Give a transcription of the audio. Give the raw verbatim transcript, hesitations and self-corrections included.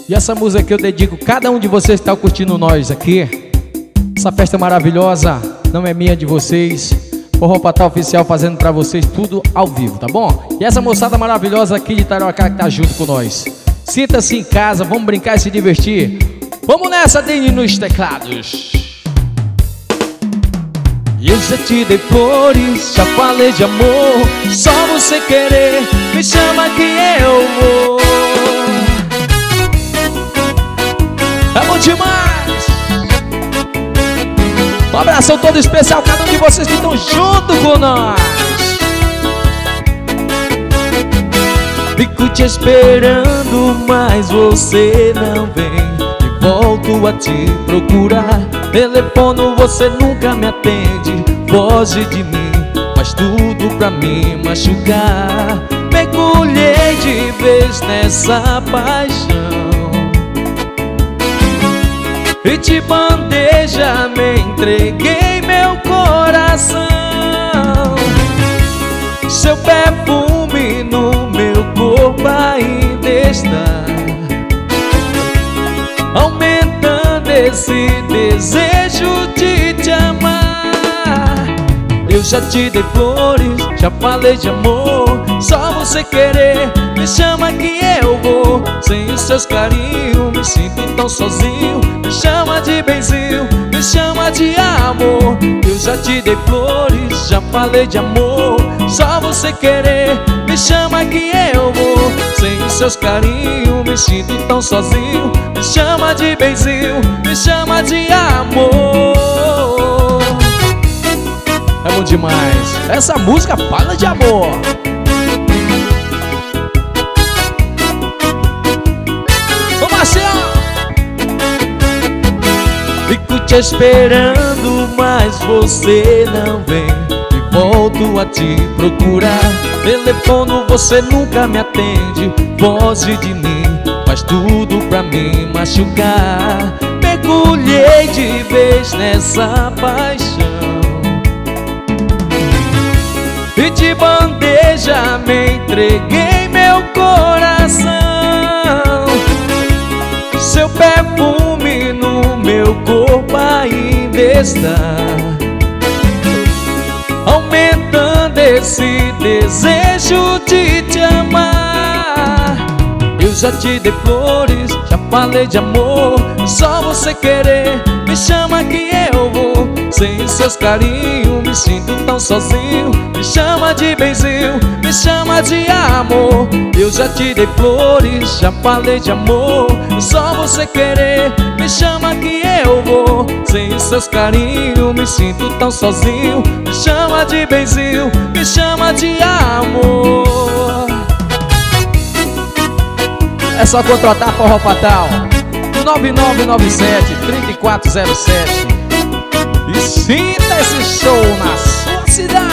E essa música que eu dedico a cada um de vocês que está curtindo nós aqui. Essa festa maravilhosa não é minha, de vocês. Forró Fatal Oficial fazendo pra vocês tudo ao vivo, tá bom? E essa moçada maravilhosa aqui de Tarauacá que tá junto com nós. Sinta-se em casa, vamos brincar e se divertir. Vamos nessa, Deni, nos teclados. E eu já te dei flores, já falei de amor. Só você querer, me chama que eu vou. É bom demais. Um abração todo especial a cada um de vocês que estão junto com nós. Fico te esperando, mas você não vem. E volto a te procurar. Telefono, você nunca me atende. Foge de mim, faz tudo pra me machucar. Mergulhei de vez nessa paixão e de bandeja me entreguei meu coração. Seu perfume no meu corpo ainda está, aumentando esse desejo de te amar. Eu já te dei flores, já falei de amor. Só você querer, me chama que eu vou. Sem os seus carinhos, me sinto tão sozinho. Me chama de benzinho, me chama de amor. Eu já te dei flores, já falei de amor. Só você querer, me chama que eu vou. Sem os seus carinhos, me sinto tão sozinho. Me chama de benzinho, me chama de amor. É bom demais. Essa música fala de amor. Vamos assim, ó. Fico te esperando, mas você não vem. E volto a te procurar. Telefono, você nunca me atende. Foge de mim, faz tudo pra me machucar. Mergulhei de vez nessa paixão e de bandeja me entreguei meu coração. Seu perfume no meu corpo ainda está, aumentando esse desejo de te amar. Eu já te dei flores, já falei de amor. Só você querer, me chama que eu vou. Sem os seus carinhos, me sinto tão sozinho. Me chama de benzinho, me chama de amor. Eu já te dei flores, já falei de amor. Só você querer, me chama que eu vou. Sem os seus carinhos, me sinto tão sozinho. Me chama de benzinho, me chama de amor. É só contratar Forró Fatal nove nove nove sete, três quatro zero sete e sinta esse show na sua cidade.